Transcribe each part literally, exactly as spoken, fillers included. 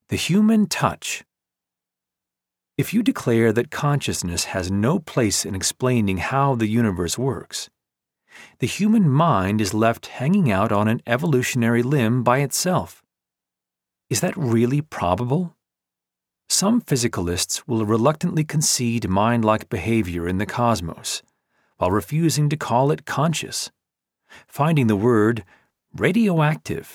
The human touch. If you declare that consciousness has no place in explaining how the universe works, the human mind is left hanging out on an evolutionary limb by itself. Is that really probable? Some physicalists will reluctantly concede mind-like behavior in the cosmos, while refusing to call it conscious, finding the word radioactive.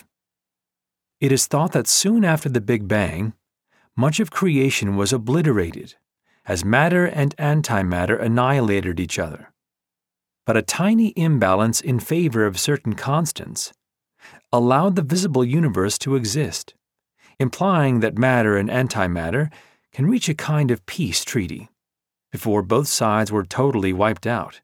It is thought that soon after the Big Bang, much of creation was obliterated, as matter and antimatter annihilated each other. But a tiny imbalance in favor of certain constants allowed the visible universe to exist, implying that matter and antimatter can reach a kind of peace treaty, before both sides were totally wiped out.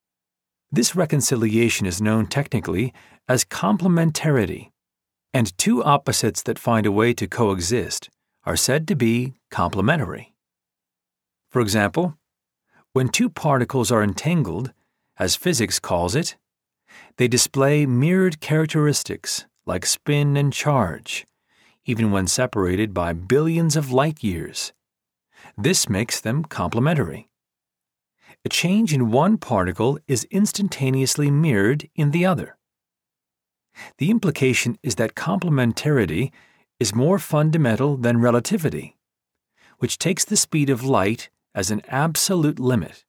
This reconciliation is known technically as complementarity, and two opposites that find a way to coexist are said to be complementary. For example, when two particles are entangled, as physics calls it, they display mirrored characteristics like spin and charge, even when separated by billions of light years. This makes them complementary. A change in one particle is instantaneously mirrored in the other. The implication is that complementarity is more fundamental than relativity, which takes the speed of light as an absolute limit.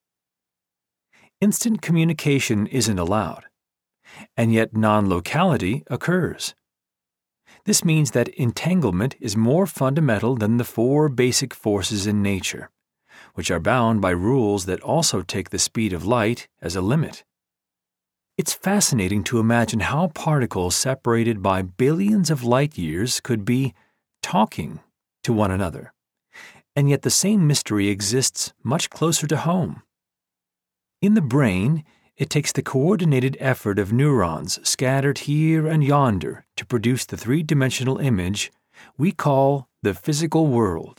Instant communication isn't allowed, and yet non-locality occurs. This means that entanglement is more fundamental than the four basic forces in nature, which are bound by rules that also take the speed of light as a limit. It's fascinating to imagine how particles separated by billions of light years could be talking to one another, and yet the same mystery exists much closer to home. In the brain, it takes the coordinated effort of neurons scattered here and yonder to produce the three-dimensional image we call the physical world.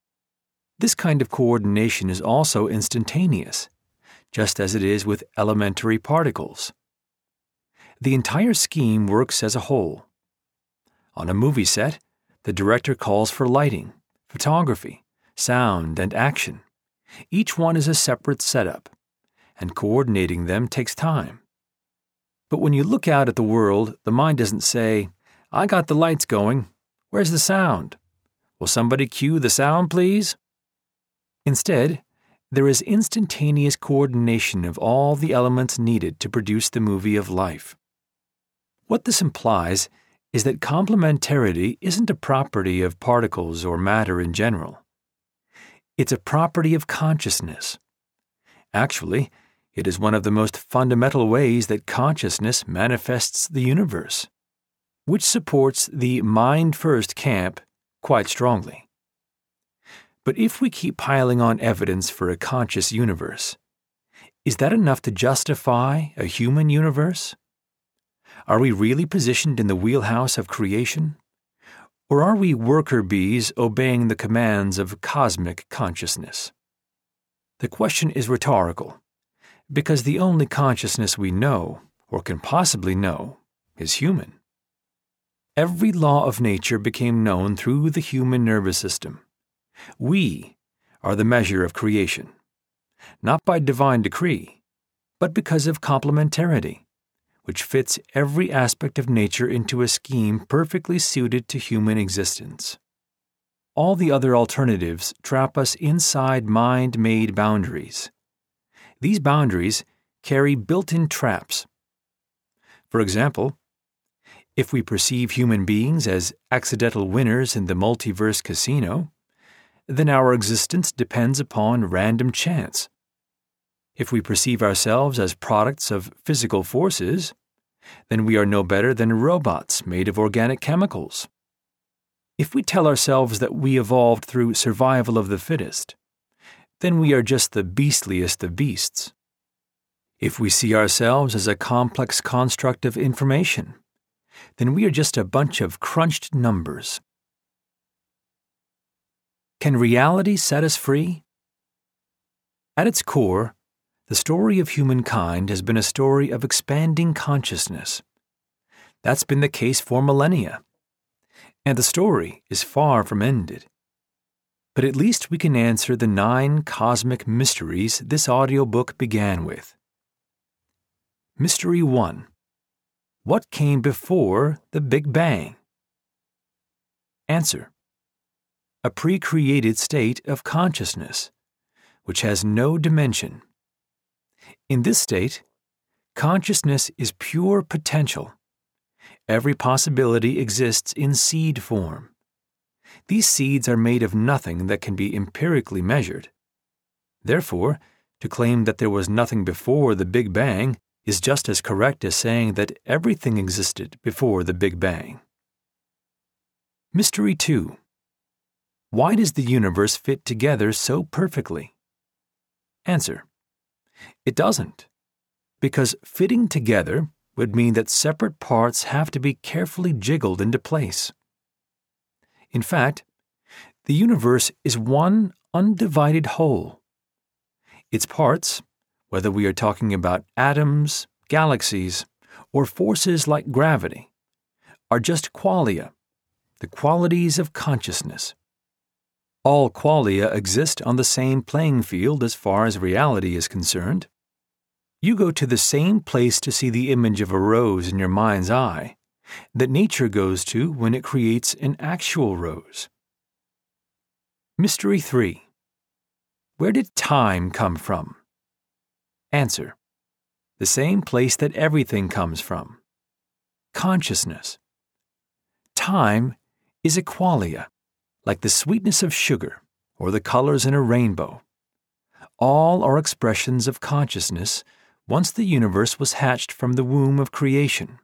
This kind of coordination is also instantaneous, just as it is with elementary particles. The entire scheme works as a whole. On a movie set, the director calls for lighting, photography, sound, and action. Each one is a separate setup, and coordinating them takes time. But when you look out at the world, the mind doesn't say, "I got the lights going. Where's the sound? Will somebody cue the sound, please?" Instead, there is instantaneous coordination of all the elements needed to produce the movie of life. What this implies is that complementarity isn't a property of particles or matter in general. It's a property of consciousness. Actually, it is one of the most fundamental ways that consciousness manifests the universe, which supports the mind-first camp quite strongly. But if we keep piling on evidence for a conscious universe, is that enough to justify a human universe? Are we really positioned in the wheelhouse of creation? Or are we worker bees obeying the commands of cosmic consciousness? The question is rhetorical, because the only consciousness we know, or can possibly know, is human. Every law of nature became known through the human nervous system. We are the measure of creation, not by divine decree, but because of complementarity, which fits every aspect of nature into a scheme perfectly suited to human existence. All the other alternatives trap us inside mind-made boundaries. These boundaries carry built-in traps. For example, if we perceive human beings as accidental winners in the multiverse casino, then our existence depends upon random chance. If we perceive ourselves as products of physical forces, then we are no better than robots made of organic chemicals. If we tell ourselves that we evolved through survival of the fittest, then we are just the beastliest of beasts. If we see ourselves as a complex construct of information, then we are just a bunch of crunched numbers. Can reality set us free? At its core, the story of humankind has been a story of expanding consciousness. That's been the case for millennia. And the story is far from ended. But at least we can answer the nine cosmic mysteries this audiobook began with. Mystery one. What came before the Big Bang? Answer. A pre-created state of consciousness, which has no dimension. In this state, consciousness is pure potential. Every possibility exists in seed form. These seeds are made of nothing that can be empirically measured. Therefore, to claim that there was nothing before the Big Bang is just as correct as saying that everything existed before the Big Bang. Mystery two. Why does the universe fit together so perfectly? Answer. It doesn't, because fitting together would mean that separate parts have to be carefully jiggled into place. In fact, the universe is one undivided whole. Its parts, whether we are talking about atoms, galaxies, or forces like gravity, are just qualia, the qualities of consciousness. All qualia exist on the same playing field as far as reality is concerned. You go to the same place to see the image of a rose in your mind's eye that nature goes to when it creates an actual rose. Mystery three. Where did time come from? Answer. The same place that everything comes from. Consciousness. Time is a qualia, like the sweetness of sugar or the colors in a rainbow. All are expressions of consciousness once the universe was hatched from the womb of creation.